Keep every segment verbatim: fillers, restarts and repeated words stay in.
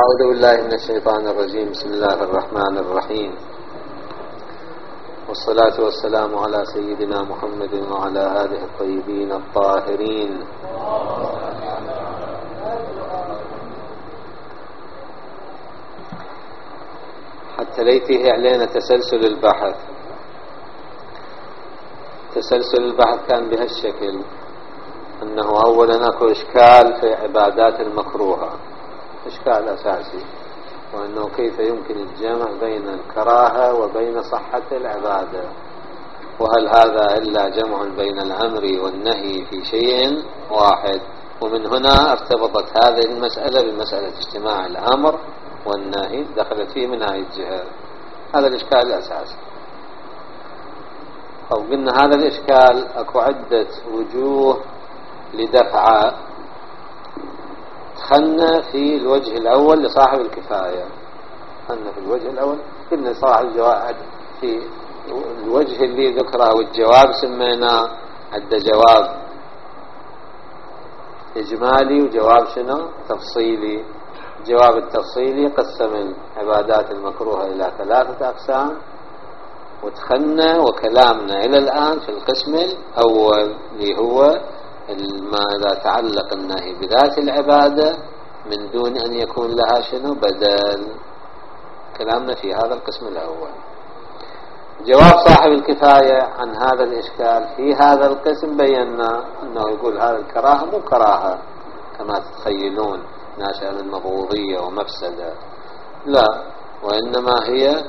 أعوذ بالله من الشيطان الرجيم. بسم الله الرحمن الرحيم، والصلاة والسلام على سيدنا محمد وعلى آله الطيبين الطاهرين. حتى ليته علينا تسلسل البحث. تسلسل البحث كان بهالشكل، أنه أولا أكو إشكال في عبادات المكروهة، إشكال أساسي، وأنه كيف يمكن الجمع بين الكراهة وبين صحة العبادة، وهل هذا إلا جمع بين الأمر والنهي في شيء واحد. ومن هنا ارتبطت هذه المسألة بمسألة اجتماع الأمر والنهي، دخلت فيه من هذه الجهة. هذا الإشكال الأساسي. أو قلنا هذا الإشكال أكو عدة وجوه لدفعه. دخلنا في الوجه الأول لصاحب الكفاية، دخلنا في الوجه الأول قلنا صاحب الجواب في الوجه اللي ذكره، والجواب سميناه عد جواب إجمالي وجواب شنو تفصيلي. الجواب التفصيلي قسم العبادات المكروهة إلى ثلاثة أقسام، ودخلنا وكلامنا إلى الآن في القسم الأول اللي هو ما إذا تعلق النهي بذات العبادة من دون أن يكون لها شنو بدل. كلامنا في هذا القسم الأول. جواب صاحب الكفاية عن هذا الإشكال في هذا القسم بينا أنه يقول هذا الكراهة مو كراهة كما تتخيلون ناشئة من مبغوضية ومفسدة، لا، وإنما هي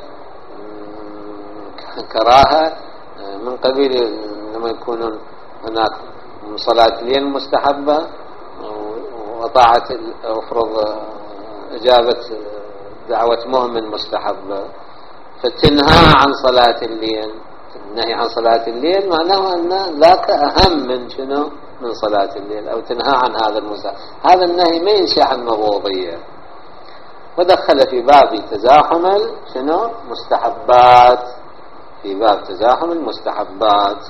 كراهة من قبيل لما يكون هناك صلاة الليل مستحبة وطاعة أفرض إجابة دعوة مؤمن مستحبة، فتنهى عن صلاة الليل. النهي عن صلاة الليل معناه أن ذاك أهم من شنو من صلاة الليل، أو تنهى عن هذا المستحب. هذا النهي ما ينشأ عن مبغوضية، ودخل في باب تزاحم شنو مستحبات، في باب تزاحم المستحبات.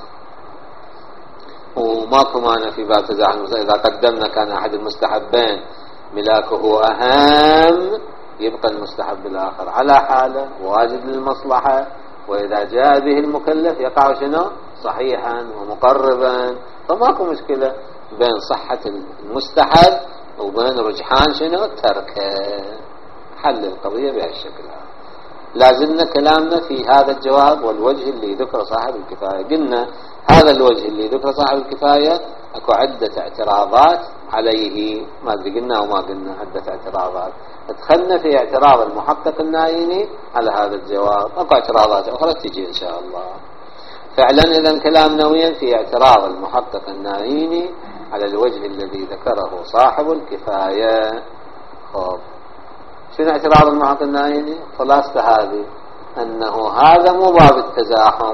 وماكو معنى في باب تزاحم إذا قدمنا كان أحد المستحبين ملاكه أهم يبقى المستحب الآخر على حاله واجب للمصلحة، وإذا جاء به المكلف يقع شنو صحيحا ومقربا. فماكو مشكلة بين صحة المستحب وبين رجحان شنو تركه. حل القضية بهالشكل هذا. لازلنا كلامنا في هذا الجواب والوجه اللي ذكر صاحب الكفاية. قلنا هذا الوجه اللي ذكر صاحب الكفاية اكو عدة اعتراضات عليه، ما ادري قلنا او ما قلنا عدة اعتراضات. دخلنا في اعتراض المحقق النايني على هذا الجواب، اكو اعتراضات اخرى تجي ان شاء الله. فعلا اذا كلامنا وين في اعتراض المحقق النايني على الوجه الذي ذكره صاحب الكفاية. خب شنو اعتراض المحقق النايني؟ خلاصة هذه انه هذا مو باب التزاحم،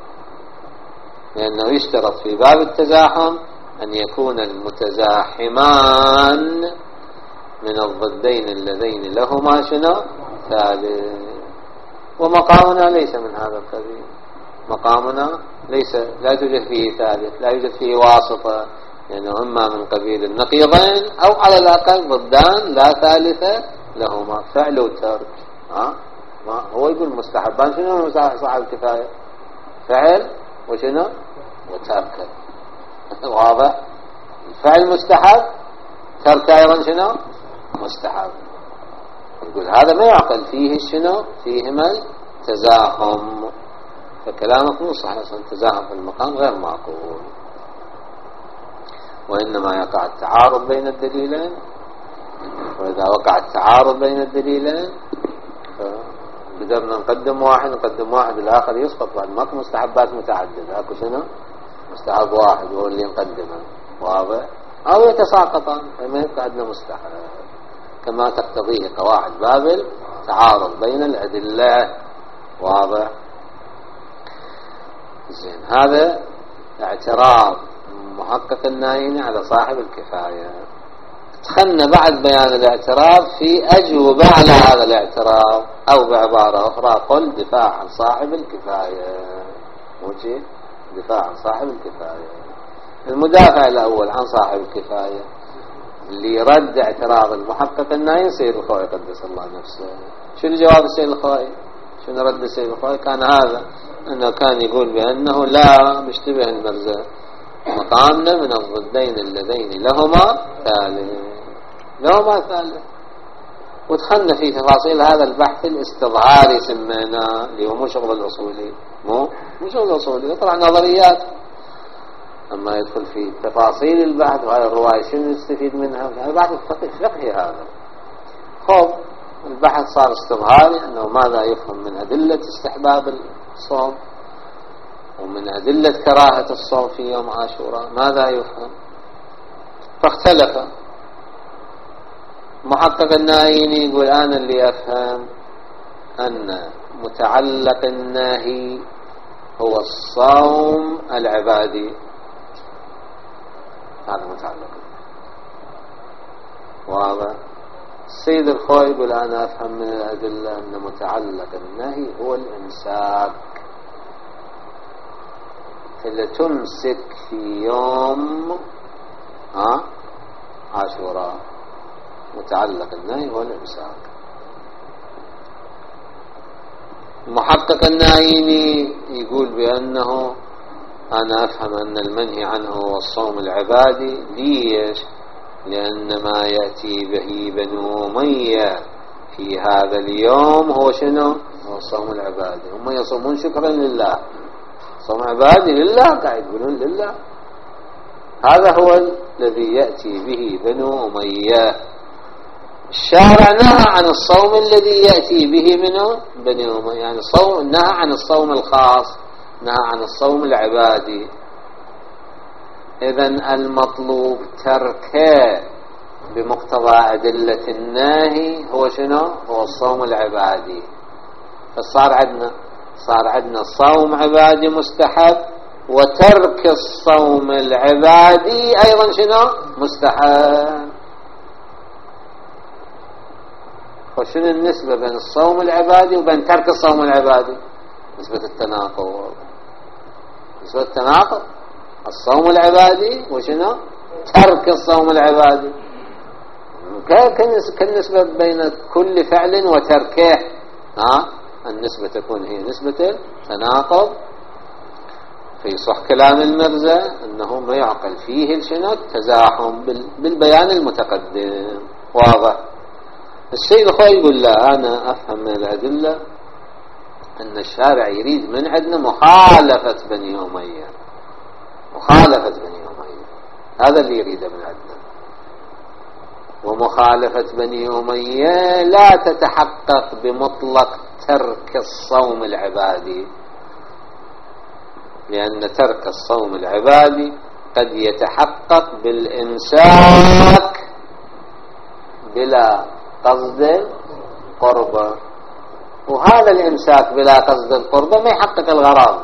لأنه يشترط في باب التزاحم أن يكون المتزاحمان من الضدين اللذين لهما شنو ثالث. ومقامنا ليس من هذا القبيل. مقامنا ليس لا توجد فيه ثالث، لا يوجد فيه واسطة، لأنه يعني إما من قبيل النقيضين أو على الأقل ضدان لا ثالث لهما، فعل وترك. ها ما هو يقول مستحبان شنو صاحب الكفاية؟ فعل وشنو وترك. واضح؟ الفعل مستحب، ترك أيضا شنو مستحب. يقول هذا ما يعقل فيه شنو فيهما التزاحم. فكلامك مو صحيح، التزاحم في المقام غير معقول، وإنما يقع التعارض بين الدليلين. وإذا وقع التعارض بين الدليلين قدرنا نقدم واحد نقدم واحد الآخر يسقط. بعد ماكو مستحبات متعددة، اكو شنو مستحب واحد هو اللي نقدمه. واضح؟ أو يتساقطان فما يبقى عندنا مستحب، كما تقتضيه قواعد بابل تعارض بين الأدلة. واضح؟ زين، هذا اعتراض محقق النايني على صاحب الكفاية. دخلنا بعد بيان الاعتراض في أجوبة على هذا الاعتراض، أو بعبارة أخرى قل دفاع عن صاحب الكفاية. موجه دفاع عن صاحب الكفاية. المدافع الأول عن صاحب الكفاية اللي يرد اعتراض المحقق الناهي السيد الخوئي قدس الله نفسه. شنو جواب السيد الخوئي؟ شنو رد السيد الخوئي؟ كان هذا أنه كان يقول بأنه لا مشتبه المرزا مقامنا من الضدين اللذين لهما ثالث لهما ثالث. ودخلنا في تفاصيل هذا البحث الاستظهاري سميناه، اللي هو مو شغل الأصولي، مو مو شغل الأصولي، يطلع نظريات. أما يدخل في تفاصيل البحث وهذه الرواية شنو نستفيد منها، هذا بحث فقهي. هذا خوف البحث صار استظهاري، أنه ماذا يفهم من أدلة استحباب الصوم ومن أدلة كراهة الصوم في يوم عاشوراء، ماذا يفهم؟ فاختلف. محقق الناهيني يقول أنا اللي أفهم أن متعلق الناهي هو الصوم العبادي، هذا متعلق. واضح؟ السيد الخوئي يقول أنا أفهم من الأدلة أن متعلق النهي هو الإمساك، اللي تمسك في يوم ها عاشوراء، متعلق النهي هو الإمساك. محقق الناهيني يقول بأنه أنا أفهم أن المنهي عنه هو الصوم العبادي. ليش؟ لأن ما يأتي به بنو أمية في هذا اليوم هو شنو؟ هو الصوم العبادي. هم يصومون شكرا لله، صوم عبادي لله، قاعد يقولون لله. هذا هو الذي يأتي به بنو أمية. الشارع نهى عن الصوم الذي يأتي به منه بنو أمية، يعني صوم، نهى عن الصوم الخاص، نهى عن الصوم العبادي. إذن المطلوب تركه بمقتضى أدلة الناهي هو شنو؟ هو الصوم العبادي. فصار عندنا صار عندنا صوم عبادي مستحب، وترك الصوم العبادي أيضا شنو؟ مستحب. وشنو النسبة بين الصوم العبادي وبين ترك الصوم العبادي؟ نسبة التناقض. نسبة التناقض الصوم العبادي وشنو؟ ترك الصوم العبادي. كالنسبة بين كل فعل وتركه، ها النسبة تكون هي نسبة التناقض. في صح كلام المرزا أنه ما يعقل فيه شنو؟ التزاحم بالبيان المتقدم. واضح؟ السيد الخوئي يقول لا، أنا أفهم من الأدلة أن الشارع يريد من عندنا مخالفة بني أمية، مخالفة بني أمية، هذا اللي يريده من عندنا. ومخالفة بني أمية لا تتحقق بمطلق ترك الصوم العبادي، لأن ترك الصوم العبادي قد يتحقق بالإمساك بلا قصد القربة، وهذا الإمساك بلا قصد القربة ما يحقق الغرض،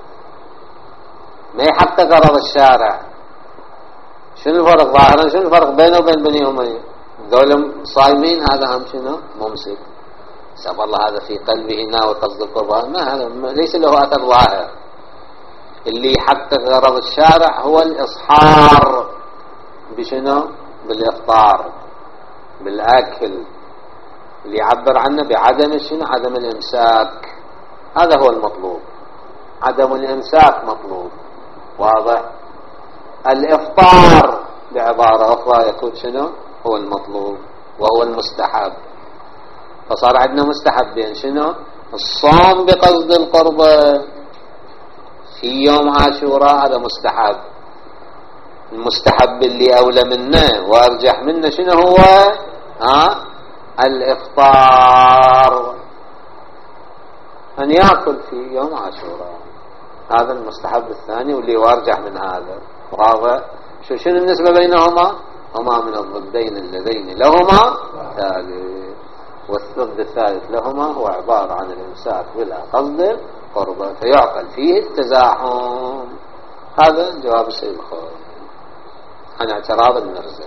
ما يحقق غرض الشارع. شنو الفرق ظاهرا؟ شنو الفرق بينه وبين بني أمية؟ ذول صايمين، هذا هم شنو؟ ممسك. سب الله هذا في قلبه ناوي قصد القربة، ما هذا ليس له أثر ظاهر. اللي يحقق غرض الشارع هو الإصحار بشنو؟ بالإفطار، بالأكل، اللي يعبر عنه بعدم شنو؟ عدم الإمساك. هذا هو المطلوب، عدم الإمساك مطلوب. واضح؟ الإفطار بعبارة أخرى يكون شنو؟ هو المطلوب وهو المستحب. فصار عندنا مستحبين، شنو؟ الصوم بقصد القربة في يوم عاشوراء، هذا مستحب. المستحب اللي أولى منه وأرجح منه شنو هو؟ ها؟ الإفطار، أن يأكل في يوم عاشوراء، هذا المستحب الثاني واللي وارجح من هذا. واضح؟ شو شنو النسبة بينهما؟ هما من الضدين اللذين لهما ثالث، والضد الثالث لهما هو عبارة عن الإمساك بلا قصد قربة، فيعقل فيه التزاحم. هذا جواب السيد الخوئي عن اعتراض المرزا.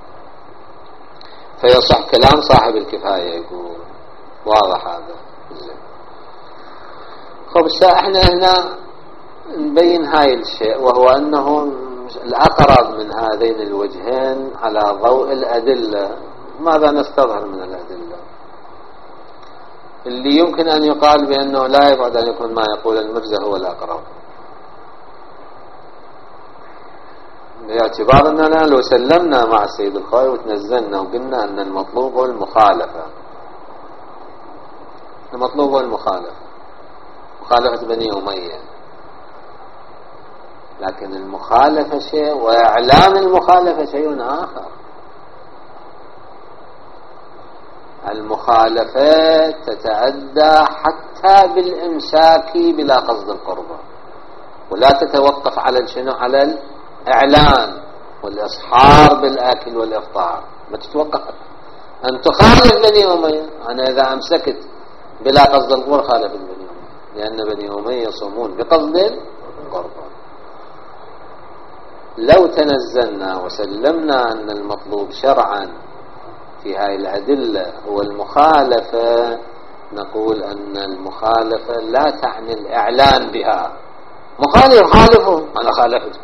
فيصح كلام صاحب الكفاية يقول. واضح هذا؟ زين. خب احنا هنا نبين هاي الشيء، وهو أنه الأقرب من هذين الوجهين على ضوء الأدلة. ماذا نستظهر من الأدلة؟ اللي يمكن أن يقال بأنه لا يبعد أن يكون ما يقول المرزا هو الأقرب، باعتبار أننا لو سلمنا مع السيد الخوئي وتنزلنا وقلنا أن المطلوب هو المخالفة، المطلوب هو المخالفة، مخالفة بني أمية، لكن المخالفة شيء وإعلان المخالفة شيء آخر. المخالفة تتعدى حتى بالإمساك بلا قصد القربة، ولا تتوقف على شنو؟ على الإعلان والإصحار بالأكل والإفطار، ما تتوقف أن تخالف بني أمية. أنا إذا أمسكت بلا قصد القربة خالف بني أمية، لأن بني أمية يصومون بقصد القربة. لو تنزلنا وسلمنا أن المطلوب شرعا في هذه الأدلة هو المخالفة، نقول أن المخالفة لا تعني الإعلان بها. مخالف خالفه، أنا خالفته.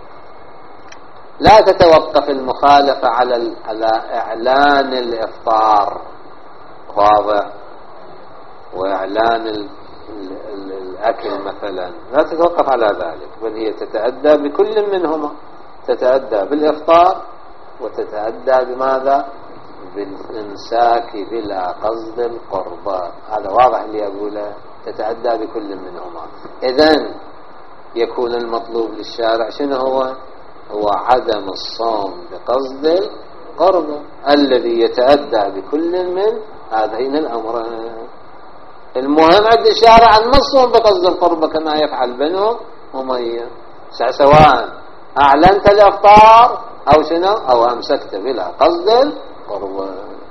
لا تتوقف المخالفة على على إعلان الإفطار واضح وإعلان ال ال ال الأكل مثلا، لا تتوقف على ذلك، بل هي تتأدى بكل منهما، تتأدى بالإفطار وتتأدى بماذا؟ بالإمساك بلا قصد القربة. هذا واضح اللي أقوله، تتأدى بكل منهما. إذن يكون المطلوب للشارع شنو هو؟ هو عدم الصوم بقصد القربة الذي يتأدى بكل من هذين الأمرين. المهم عند الشارع أن الصوم بقصد القربة كما يفعل بنو أمية، سواء أعلنت الإفطار أو شنو أو أمسكت بلا قصد القربة.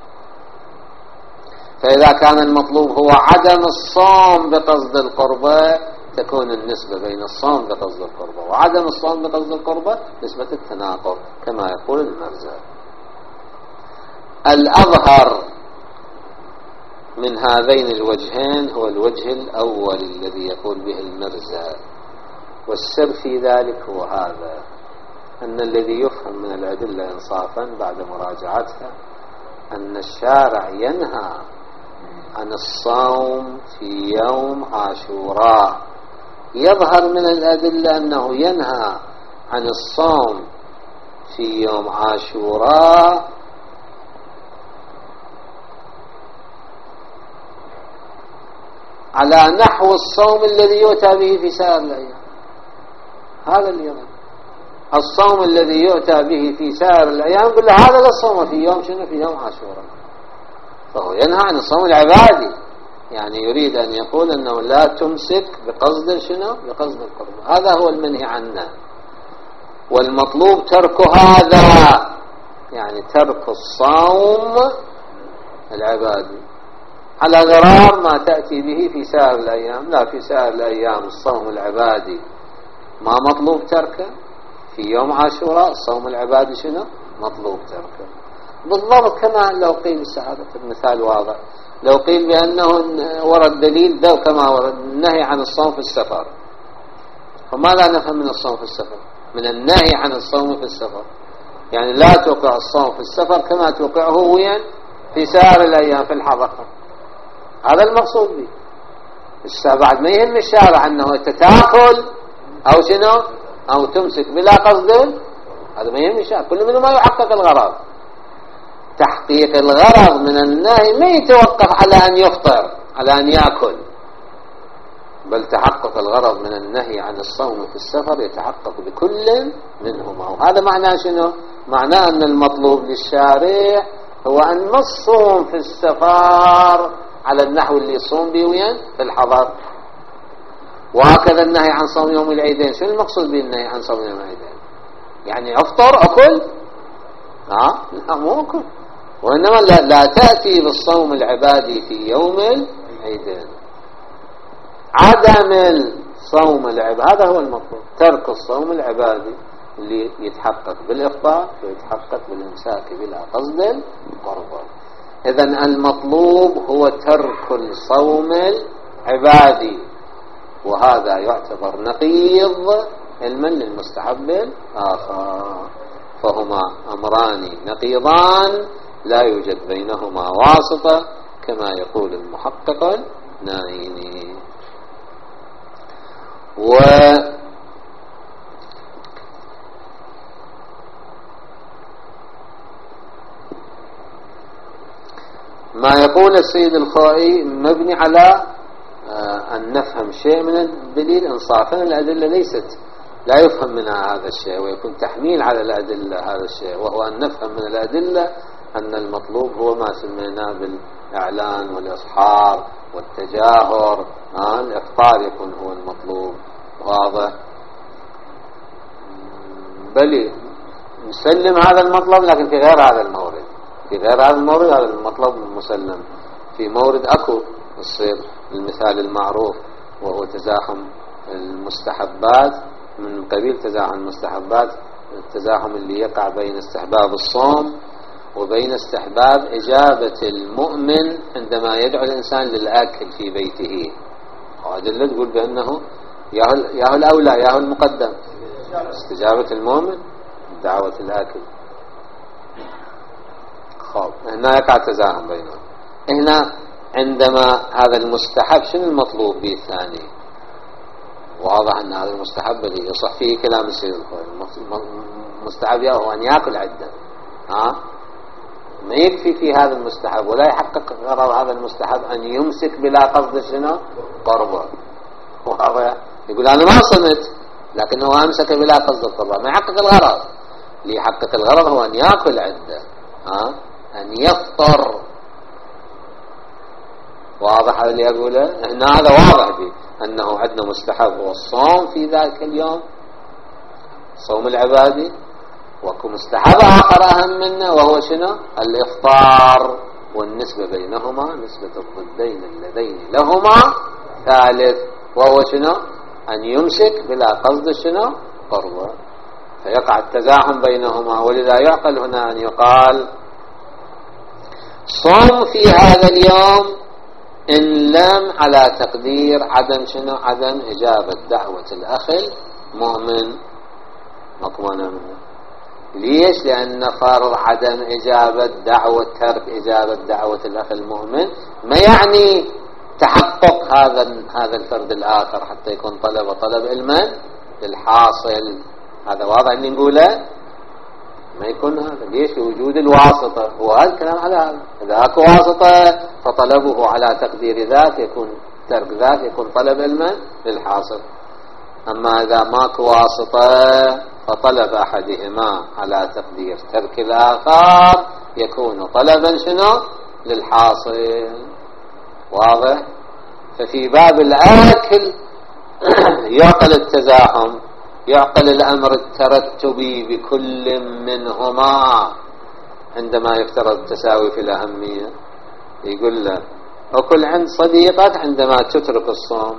فإذا كان المطلوب هو عدم الصوم بقصد القربة، تكون النسبة بين الصوم بقصد القربة وعدم الصوم بقصد القربة نسبة التناقض كما يقول المرزا. الأظهر من هذين الوجهين هو الوجه الأول الذي يقول به المرزا، والسر في ذلك هو هذا، أن الذي يفهم من الأدلة إنصافا بعد مراجعتها أن الشارع ينهى عن الصوم في يوم عاشوراء. يظهر من الأدلة أنه ينهى عن الصوم في يوم عاشوراء على نحو الصوم الذي يؤتى به في سائر الأيام. هذا اللي يظهر، الصوم الذي يؤتى به في سائر الأيام قل هذا لا الصوم في يوم شنو؟ في يوم عاشوراء. فهو ينهى عن الصوم العبادي، يعني يريد أن يقول أنه لا تمسك بقصد شنو؟ بقصد القرب. هذا هو المنهي عنه، والمطلوب ترك هذا، يعني ترك الصوم العبادي على غرار ما تأتي به في سائر الأيام. لا، في سائر الأيام الصوم العبادي ما مطلوب تركه، في يوم عاشوراء الصوم العبادي شنو؟ مطلوب تركه. بالضبط كما لو قيل السعادة، المثال واضح، لو قيل بأنه ورد دليل دو كما ورد النهي عن الصوم في السفر، فماذا نفهم من الصوم في السفر؟ من النهي عن الصوم في السفر، يعني لا توقع الصوم في السفر كما توقعه وين؟ في سائر الأيام في الحضر. هذا المقصود به. بعد ما يهم الشارع أنه تتاكل أو شنو أو تمسك بلا قصد، هذا ما يهم الشارع، كل منه ما يحقق الغرض. تحقيق الغرض من النهي ما يتوقف على أن يفطر، على أن يأكل، بل تحقق الغرض من النهي عن الصوم في السفر يتحقق بكل منهما. وهذا معناه شنو؟ معناه أن المطلوب للشارع هو أن نصوم في السفر على النحو اللي يصوم به وين؟ في الحضر. وهكذا النهي عن صوم يوم العيدين، شو المقصود بالنهي عن صوم يوم العيدين؟ يعني أفطر أكل؟ ها؟ لا، مو أكل، وإنما لا, لا تأتي بالصوم العبادي في يوم العيدين. عدم الصوم العبادي هذا هو المطلوب، ترك الصوم العبادي اللي يتحقق بالإفطار ويتحقق بالإمساك بلا قصد القربة. إذن المطلوب هو ترك الصوم العبادي، وهذا يعتبر نقيض علما للمستحب الآخر، فهما أمران نقيضان لا يوجد بينهما واسطة كما يقول المحقق النايني. وما يقول السيد الخوئي مبني على أن نفهم شيء من الدليل إنصافا. الأدلة ليست لا يفهم منها هذا الشيء، ويكون تحميل على الأدلة هذا الشيء، وهو أن نفهم من الأدلة أن المطلوب هو ما سميناه بالإعلان والإصحار والتجاهر. آه الإفطار يكون هو المطلوب، واضح؟ بل نسلم هذا المطلب لكن في غير هذا المورد، في غير هذا المورد هذا المطلب مسلم. في مورد أكو الصير المثال المعروف وهو تزاحم المستحبات، من قبيل تزاحم المستحبات التزاحم اللي يقع بين استحباب الصوم وبين استحباب إجابة المؤمن عندما يدعو الإنسان للأكل في بيته. وأدلة تقول بأنه ياهو الأولى ياهو المقدم استجابة المؤمن دعوة الأكل. خب هنا يقع تزاحم بينهم. هنا عندما هذا المستحب شنو المطلوب به الثاني؟ واضح أن هذا المستحب اللي يصح فيه كلام السيد الخوئي، المستحب هو أن يأكل عدة، ها ما يكفي في هذا المستحب ولا يحقق غرض هذا المستحب أن يمسك بلا قصد شنو قربه. واضح؟ يقول أنا ما صمت لكنه أمسك بلا قصد القربة، ما يحقق الغرض. ليحقق الغرض هو أن يأكل عدة، ها أن يفطر. واضح هذا اللي أقوله؟ هنا هذا واضح به أنه عندنا مستحب والصوم في ذلك اليوم صوم العبادي، وكم مستحب آخر أهم منه وهو شنو الإفطار، والنسبة بينهما نسبة الضدين اللذين لهما ثالث وهو شنو أن يمسك بلا قصد شنو قربه، فيقع التزاحم بينهما. ولذا يعقل هنا أن يقال صوم في هذا اليوم إن لم على تقدير عدم شنو عدم إجابة دعوة الأخ المؤمن مقمونا منه. ليش؟ لأن فرض عدم إجابة دعوة ترك إجابة دعوة الأخ المؤمن ما يعني تحقق هذا هذا الفرد الآخر حتى يكون طلب طلب علما للحاصل. هذا واضح اللي نقوله ما يكون هذا. ليش؟ لوجود الواسطة. هو هذا الكلام على هذا، إذا أكو واسطة فطلبه على تقدير ذاك يكون ترك ذاك يكون طلب علما للحاصل. أما إذا ماكو واسطة فطلب أحدهما على تقدير ترك الآخر يكون طلبا شنو للحاصل. واضح؟ ففي باب الأكل يعقل التزاحم، يعقل الأمر الترتبي بكل منهما عندما يفترض التساوي في الأهمية. يقول له أكل عند صديقك عندما تترك الصوم،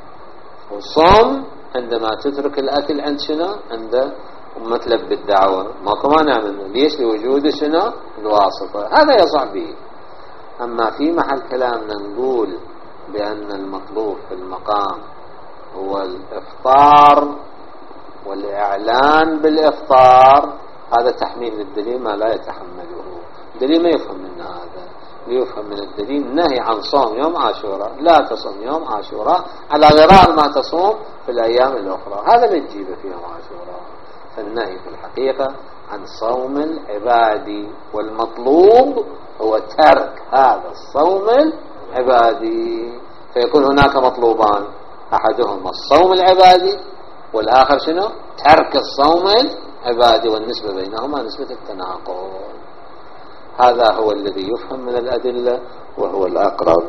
والصوم عندما تترك الأكل عند شنو عند مطلب بالدعوة. ماكو مانع منه. ليش؟ لوجود شنو الواسطة. هذا يصح به. أما في محل كلامنا نقول بأن المطلوب في المقام هو الإفطار والإعلان بالإفطار، هذا تحميل للدليل ما لا يتحمله. الدليل ما يفهم من هذا، ليفهم من الدليل النهي عن صوم يوم عاشوراء، لا تصوم يوم عاشوراء على غرار ما تصوم في الأيام الأخرى. هذا اللي تجيبه في يوم عاشوراء. فالنهي في الحقيقة عن صوم العبادي، والمطلوب هو ترك هذا الصوم العبادي. فيكون هناك مطلوبان، أحدهما الصوم العبادي والآخر شنو ترك الصوم العبادي، والنسبة بينهما نسبة التناقض. هذا هو الذي يفهم من الأدلة وهو الأقرب.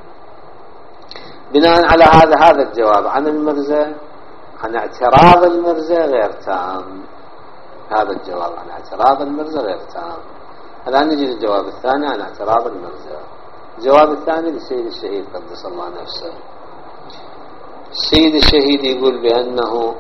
بناء على هذا هذا الجواب عن المرزا عن اعتراض المرزا غير تام. هذا الجواب عن اعتراض المرزا غير تام. الآن نجي للجواب الثاني عن اعتراض المرزا. الجواب الثاني للسيد الشهيد قدس الله نفسه. السيد الشهيد يقول بأنه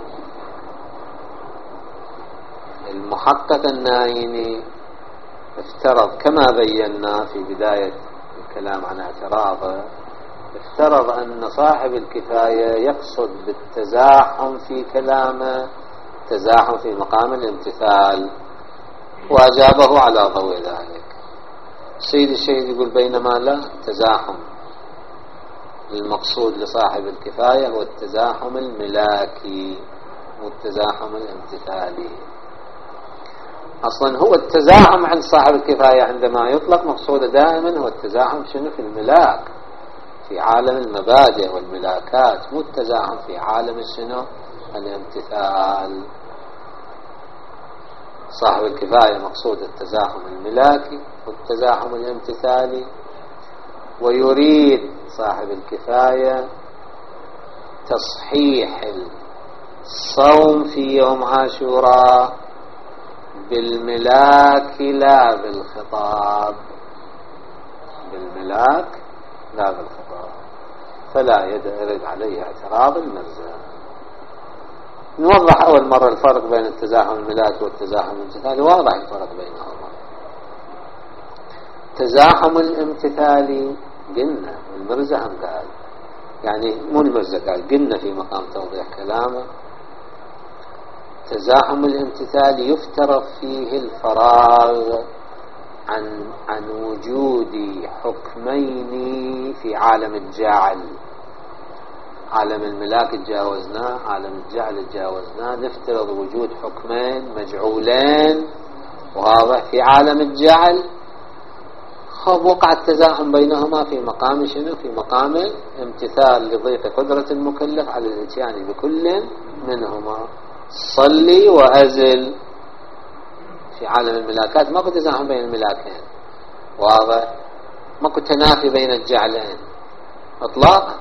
المحقق النايني افترض كما بينا في بداية الكلام عن اعتراضه، افترض أن صاحب الكفاية يقصد بالتزاحم في كلامه تزاحم في مقام الامتثال. وأجابه على ضوء ذلك. السيد الشهيد يقول بينما لا تزاحم المقصود لصاحب الكفاية هو التزاحم الملاكي والتزاحم الامتثالي. أصلا هو التزاحم عند صاحب الكفاية عندما يطلق مقصوده دائما هو التزاحم شنو في الملاك، في عالم المبادئ والملاكات، مو التزاحم في عالم شنو الامتثال. صاحب الكفاية مقصود التزاحم الملاكي والتزاحم الامتثالي. ويريد صاحب الكفاية تصحيح الصوم في يوم عاشوراء بالملاك لا بالخطاب، بالملاك لا بالخطاب، فلا يرد عليه اعتراض المرزا. نوضح أول مرة الفرق بين التزاحم الملاكي والتزاحم الامتثالي. واضح الفرق بينهما. التزاحم الامتثالي قلنا المرزا هم قال، يعني مو المرزا قال، قلنا في مقام توضيح كلامه التزاحم الامتثالي يفترض فيه الفراغ عن عن وجود حكمين في عالم الجعل. عالم الملاك تجاوزناه، عالم الجعل تجاوزناه، نفترض وجود حكمين مجعولين واضح في عالم الجعل. خب وقع التزاحم بينهما في مقام شنو؟ في مقام امتثال لضيق قدرة المكلف على الاتيان بكل منهما. صلي وأزل في عالم الملاكات ماكو تزاحم بين الملاكين واضح، ماكو تنافي بين الجعلين اطلاقا.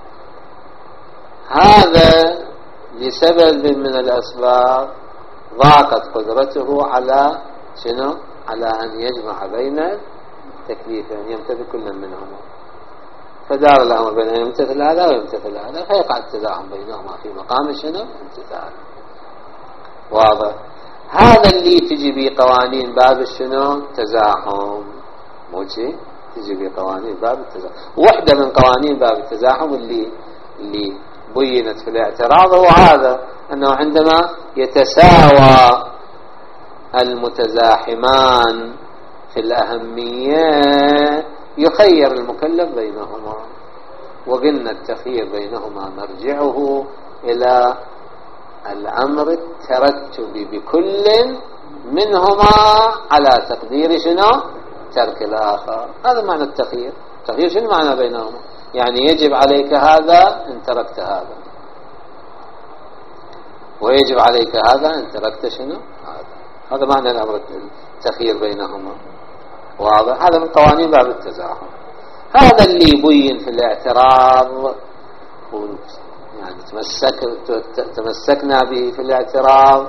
هذا لسبب من الأسباب ضاقت قدرته على شنو؟ على أن يجمع بين تكليفين يمتثل كل منهما، فدار الأمر بين أن يمتثل هذا ويمتثل هذا، فيقع التزاحم بينهما في مقام شنو؟ امتثال واضح. هذا اللي تجي به قوانين باب الشنو؟ تزاحم، مو شيء تجي به قوانين باب التزاحم. واحدة من قوانين باب التزاحم اللي اللي بينت في الاعتراض هو هذا، أنه عندما يتساوى المتزاحمان في الأهمية يخير المكلف بينهما. وقلنا التخيير بينهما مرجعه إلى الأمر الترتب بكل منهما على تقدير شنو؟ ترك الآخر. هذا معنى التخيير. التخيير شنو معنى بينهما؟ يعني يجب عليك هذا إن تركت هذا، ويجب عليك هذا إن تركت شنو؟ هذا. هذا معنى الأمر التخيير بينهما واضح. هذا من قوانين باب التزاحم. هذا اللي بين في الاعتراض، يعني تمسك تمسكنا به في الاعتراض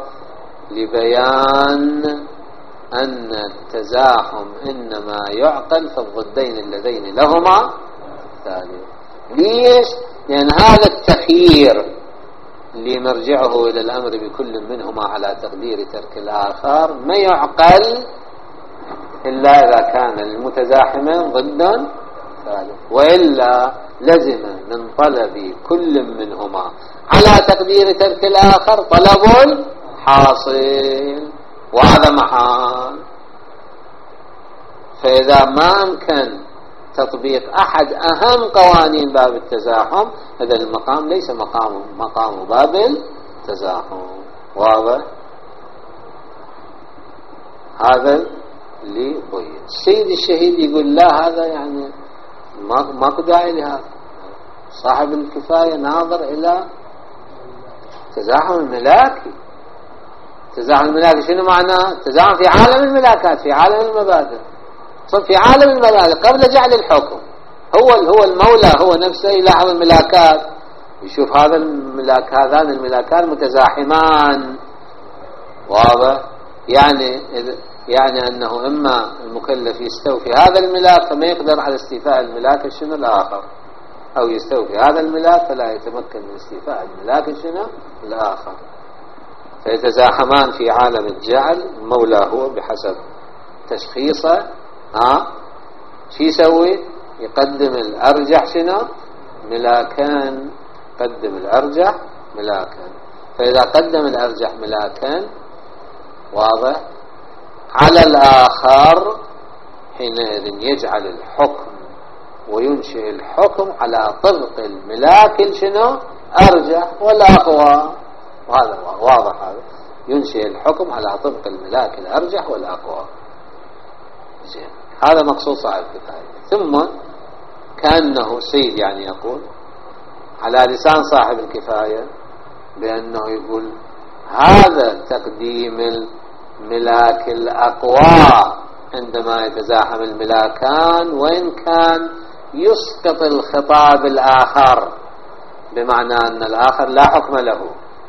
لبيان أن التزاحم إنما يعقل في الضدين اللذين لهما ثاني. ليش؟ لأن هذا التخيير اللي مرجعه إلى الأمر بكل منهما على تقدير ترك الآخر ما يعقل إلا إذا كان المتزاحمين ضدا ثالث، وإلا لزم من طلب كل منهما على تقدير ترك الآخر طلب الحاصل، وهذا محال. فإذا ما أمكن تطبيق أحد أهم قوانين باب التزاحم هذا المقام ليس مقام مقام باب التزاحم واضح. هذا اللي بين. السيد الشهيد يقول لا، هذا يعني ما ماكو داعي لهذا. صاحب الكفاية ناظر إلى تزاحم الملاكي. تزاحم الملاكي شنو معناه؟ تزاحم في عالم الملاكات، في عالم المبادئ، في عالم المبادئ قبل جعل الحكم. هو هو المولى هو نفسه يلاحظ الملاكات، يشوف هذا الملاك هذان الملاكان متزاحمان واضح. يعني يعني أنه إما المكلف يستوفي هذا الملاك فما يقدر على استيفاء الملاك الشنو الآخر، أو يستوفي هذا الملاك فلا يتمكن من استيفاء الملاك الشنو الآخر، فيتزاحمان في عالم الجعل. المولى هو بحسب تشخيصه ها شو يسوي؟ يقدم الأرجح شنو؟ ملاكان، يقدم الأرجح ملاكان. فإذا قدم الأرجح ملاكا واضح على الآخر حينئذ يجعل الحكم وينشئ الحكم على طبق الملاك شنو أرجح والأقوى، وهذا واضح، هذا ينشئ الحكم على طبق الملاك الأرجح والأقوى. زين، هذا مقصود صاحب الكفاية. ثم كأنه سيد يعني يقول على لسان صاحب الكفاية بأنه يقول هذا تقديم الملاك الأقوى عندما يتزاحم الملاكان، وإن كان يسقط الخطاب الآخر، بمعنى أن الآخر لا حكم له،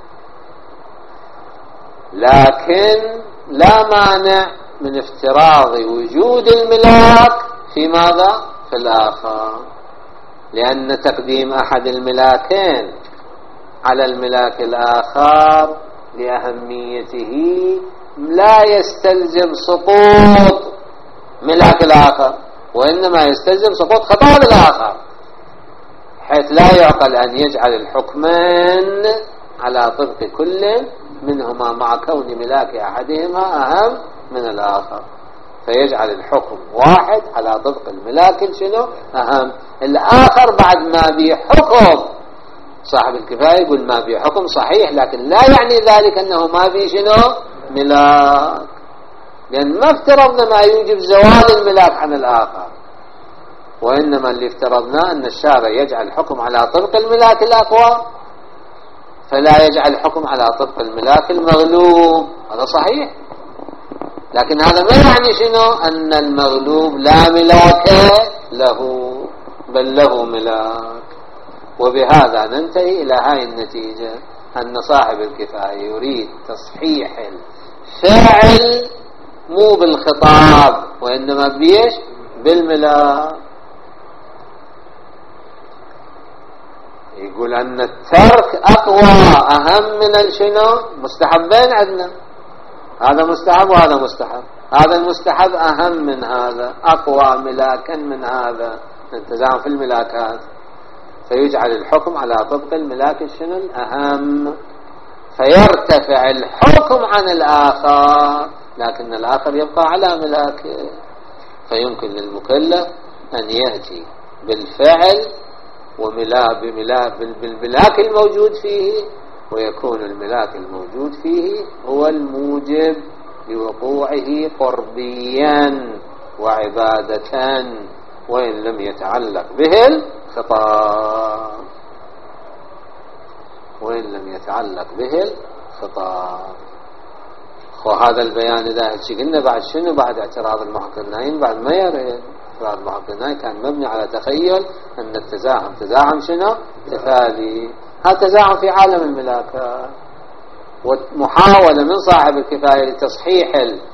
لكن لا مانع من افتراض وجود الملاك في ماذا؟ في الآخر، لأن تقديم أحد الملاكين على الملاك الآخر لأهميته لا يستلزم سقوط ملاك الآخر، وإنما يستلزم سقوط خطاب الآخر، حيث لا يعقل أن يجعل الحكمين على طبق كل منهما مع كون ملاك أحدهما أهم من الآخر، فيجعل الحكم واحد على طبق الملاك شنو أهم. الآخر بعد ما بيه حكم، صاحب الكفاية يقول ما بيه حكم صحيح، لكن لا يعني ذلك أنه ما بيه شنو ملاك، لأن ما افترضنا ما يوجب زوال الملاك عن الآخر، وإنما اللي افترضناه أن الشارع يجعل الحكم على طبق الملاك الأقوى، فلا يجعل الحكم على طبق الملاك المغلوب. هذا صحيح، لكن هذا ما يعني شنو أن المغلوب لا ملاك له، بل له ملاك. وبهذا ننتهي إلى هاي النتيجة، أن صاحب الكفاية يريد تصحيح الفعل مو بالخطاب، وإنما بيش بالملاك. يقول أن الترك أقوى أهم من الشنو مستحبين عندنا، هذا مستحب وهذا مستحب، هذا المستحب أهم من هذا، أقوى ملاكا من هذا، التزام في الملاكات، فيجعل الحكم على طبق الملاك الشنو الأهم، فيرتفع الحكم عن الآخر، لكن الآخر يبقى على ملاكه، فيمكن للمكلف أن يأتي بالفعل وملا بملا بالملاك الموجود فيه، ويكون الملاك الموجود فيه هو الموجب لوقوعه قربيا وعبادة، وإن لم يتعلق به الخطاب، وإن لم يتعلق به الخطاب. وهذا البيان إذا قلنا بعد شنو؟ بعد اعتراض المحقق النايم، بعد ما يرد اعتراض المحقق النايم كان مبني على تخيل أن التزاحم تزاحم شنو؟ تفادي، هذا تزاحم في عالم الملاكات، ومحاولة من صاحب الكفاية لتصحيح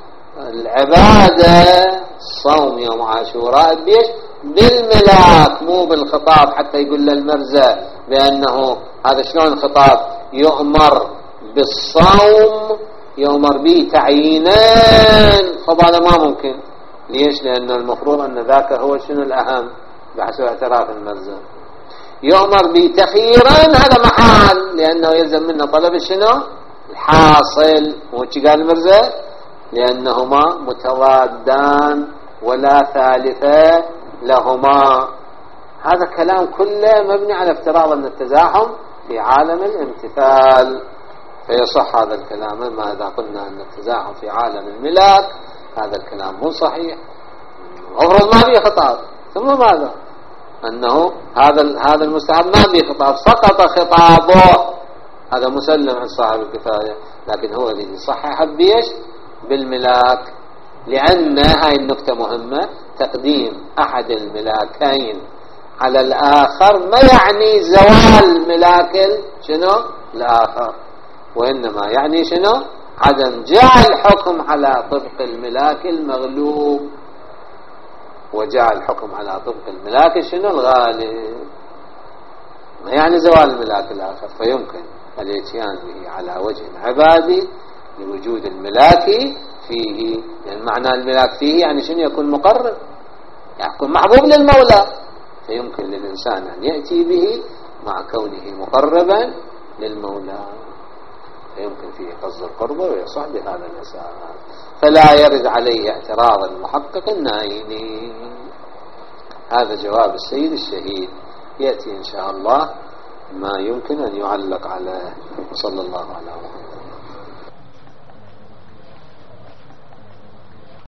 العبادة صوم يوم عاشوراء بيش بالملاك مو بالخطاب، حتى يقول للمرزة بأنه هذا شلون خطاب يؤمر بالصوم يؤمر به تعيينان، فهذا ما ممكن. ليش؟ لأنه المفروض أن ذاك هو شنو الأهم بحسب اعتراف المرزة. يؤمر به تخييرا هذا محال، لأنه يلزم منه طلب شنو الحاصل، وش قال المرزة؟ لأنهما متضادان ولا ثالثة لهما. هذا كلام كله مبني على افتراض أن التزاحم في عالم الامتثال، فيصح هذا الكلام. ما إذا قلنا أن التزاحم في عالم الملاك هذا الكلام مو صحيح، أفرض ما به خطاب، ثم ماذا؟ أنه هذا هذا المستحب ما به خطاب، سقط خطابه، هذا مسلم عن صاحب الكفاية، لكن هو الذي يصحح بيش بالملاك، لأن هاي النقطة مهمة، تقديم أحد الملاكين على الآخر ما يعني زوال ملاك شنو الآخر، وإنما يعني شنو عدم جعل الحكم على طبق الملاك المغلوب، وجعل الحكم على طبق الملاك شنو الغالب، ما يعني زوال الملاك الآخر. فيمكن الاتيان به على وجه عبادي لوجود الملاك فيه، يعني معنى الملاك فيه يعني شنو يكون مقرب، يعني يكون محبوب للمولى، فيمكن للإنسان أن يأتي به مع كونه مقربا للمولى. يمكن فيه قصد القربة ويصح بهذا الأساس، فلا يرد عليه اعتراض المحقق النائي. هذا جواب السيد الشهيد، يأتي إن شاء الله ما يمكن أن يعلق عليه. صلى الله على محمد.